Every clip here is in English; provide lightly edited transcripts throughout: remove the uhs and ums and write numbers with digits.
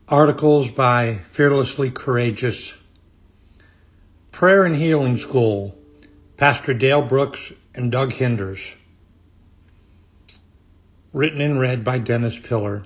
Articles by Fearlessly Courageous. Prayer and Healing School, Pastor Dale Brooks and Doug Hinders. Written and read by Dennis Pillar.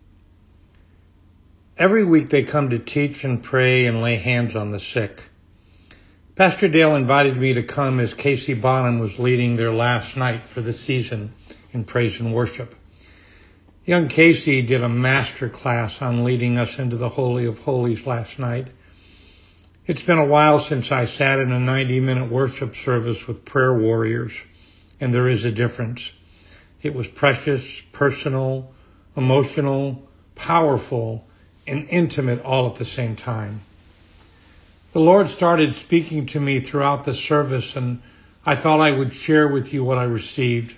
Every week they come to teach and pray and lay hands on the sick. Pastor Dale invited me to come as Casey Bonham was leading their last night for the season in praise and worship. Young Casey did a master class on leading us into the Holy of Holies last night. It's been a while since I sat in a 90-minute worship service with prayer warriors, and there is a difference. It was precious, personal, emotional, powerful, and intimate all at the same time. The Lord started speaking to me throughout the service, and I thought I would share with you what I received.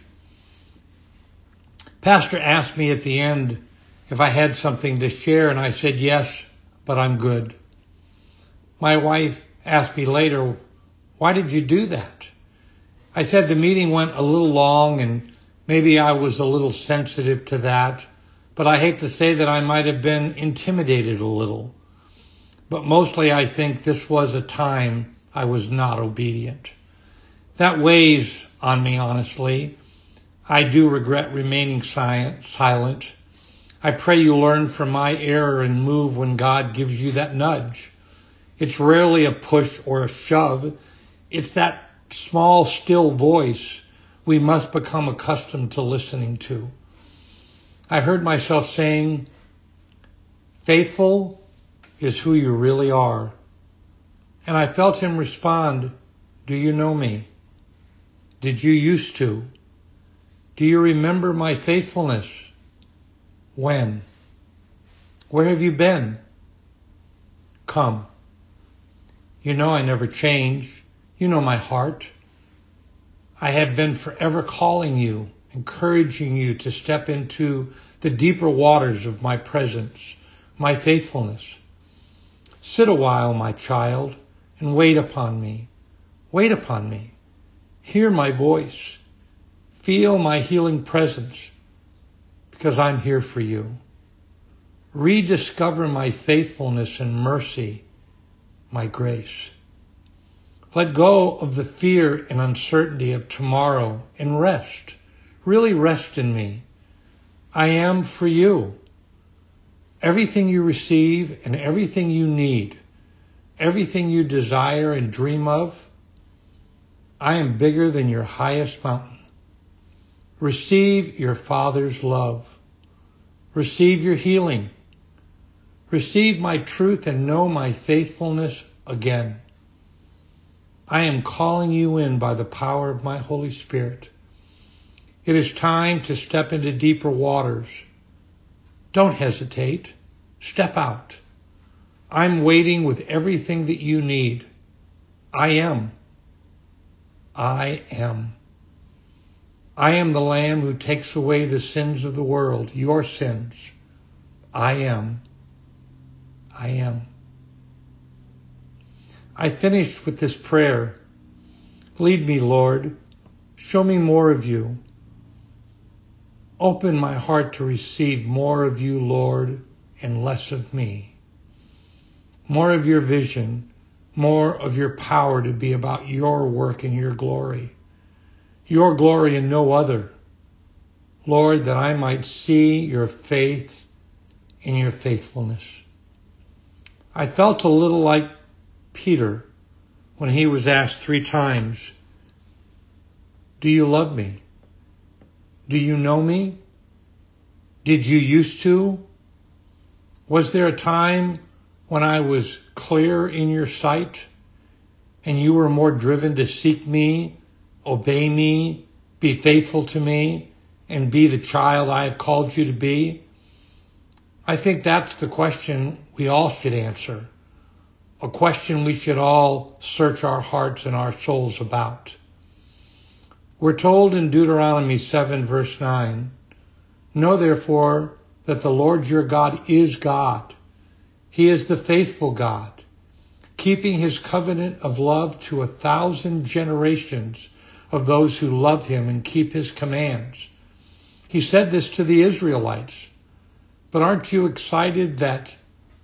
Pastor asked me at the end if I had something to share, and I said yes, but I'm good. My wife asked me later, why did you do that? I said the meeting went a little long and maybe I was a little sensitive to that, but I hate to say that I might have been intimidated a little. But mostly I think this was a time I was not obedient. That weighs on me, honestly. I do regret remaining silent. I pray you learn from my error and move when God gives you that nudge. It's rarely a push or a shove. It's that small, still voice we must become accustomed to listening to. I heard myself saying, faithful is who you really are. And I felt him respond, do you know me? Did you used to? Do you remember my faithfulness? When? Where have you been? Come. You know I never change. You know my heart. I have been forever calling you, encouraging you to step into the deeper waters of my presence, my faithfulness. Sit a while, my child, and wait upon me. Wait upon me. Hear my voice. Feel my healing presence, because I'm here for you. Rediscover my faithfulness and mercy, my grace. Let go of the fear and uncertainty of tomorrow and rest. Really rest in me. I am for you. Everything you receive and everything you need, everything you desire and dream of, I am bigger than your highest mountain. Receive your Father's love. Receive your healing. Receive my truth and know my faithfulness again. I am calling you in by the power of my Holy Spirit. It is time to step into deeper waters. Don't hesitate. Step out. I'm waiting with everything that you need. I am. I am. I am the Lamb who takes away the sins of the world, your sins. I am. I am. I finished with this prayer. Lead me, Lord. Show me more of you. Open my heart to receive more of you, Lord, and less of me. More of your vision, more of your power to be about your work and your glory. Your glory and no other. Lord, that I might see your faith in your faithfulness. I felt a little like Peter when he was asked 3 times, do you love me? Do you know me? Did you used to? Was there a time when I was clear in your sight and you were more driven to seek me, obey me, be faithful to me, and be the child I have called you to be? I think that's the question we all should answer, a question we should all search our hearts and our souls about. We're told in Deuteronomy 7 verse 9, know therefore that the Lord your God is God. He is the faithful God, keeping his covenant of love to 1,000 generations of those who love him and keep his commands. He said this to the Israelites, but aren't you excited that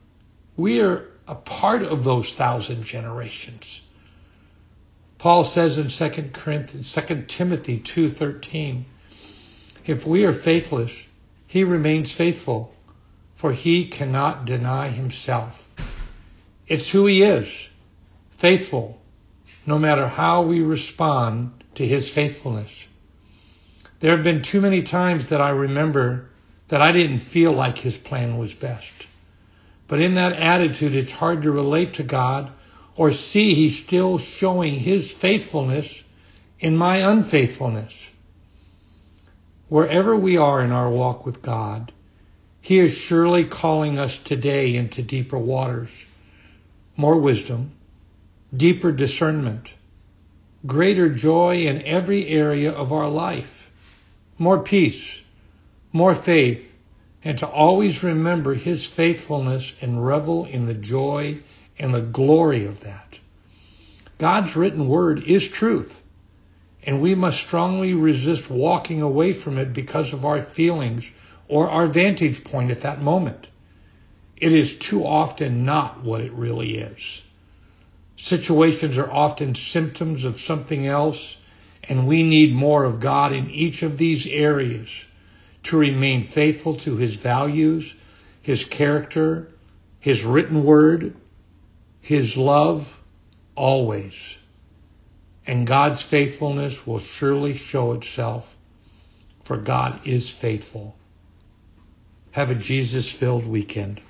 We are a part of those 1,000 generations. Paul says in 2 Timothy 2:13, if we are faithless, he remains faithful, for he cannot deny himself. It's who he is, faithful, no matter how we respond to his faithfulness. There have been too many times that I remember that I didn't feel like his plan was best. But in that attitude, it's hard to relate to God or see he's still showing his faithfulness in my unfaithfulness. Wherever we are in our walk with God, he is surely calling us today into deeper waters, more wisdom, deeper discernment, greater joy in every area of our life, more peace, more faith, and to always remember his faithfulness and revel in the joy and the glory of that. God's written word is truth, and we must strongly resist walking away from it because of our feelings or our vantage point at that moment. It is too often not what it really is. Situations are often symptoms of something else, and we need more of God in each of these areas to remain faithful to his values, his character, his written word, his love, always. And God's faithfulness will surely show itself, for God is faithful. Have a Jesus-filled weekend.